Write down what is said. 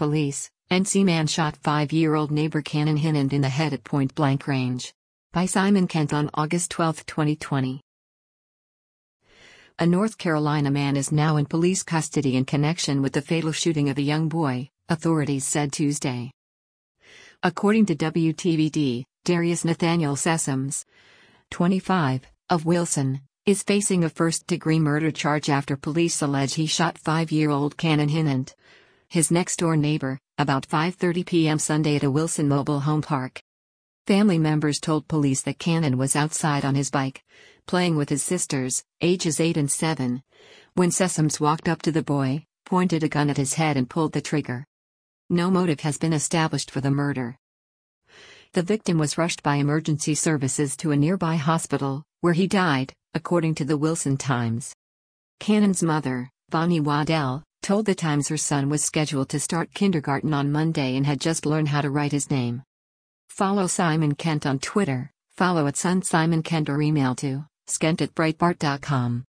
police. NC man shot 5-year-old neighbor Cannon Hinnant in the head at point-blank range. By Simon Kent on August 12, 2020. A North Carolina man is now in police custody in connection with the fatal shooting of a young boy, authorities said Tuesday. According to WTVD, Darius Nathaniel Sessoms, 25, of Wilson, is facing a first-degree murder charge after police allege he shot 5-year-old Cannon Hinnant, his next-door neighbor, about 5:30 p.m. Sunday at a Wilson mobile home park. Family members told police that Cannon was outside on his bike, playing with his sisters, ages 8 and 7, when Sessoms walked up to the boy, pointed a gun at his head and pulled the trigger. No motive has been established for the murder. The victim was rushed by emergency services to a nearby hospital, where he died, according to the Wilson Times. Cannon's mother, Bonnie Waddell, told the Times her son was scheduled to start kindergarten on Monday and had just learned how to write his name. Follow Simon Kent on Twitter, follow @SonSimonKent or email to skent@breitbart.com.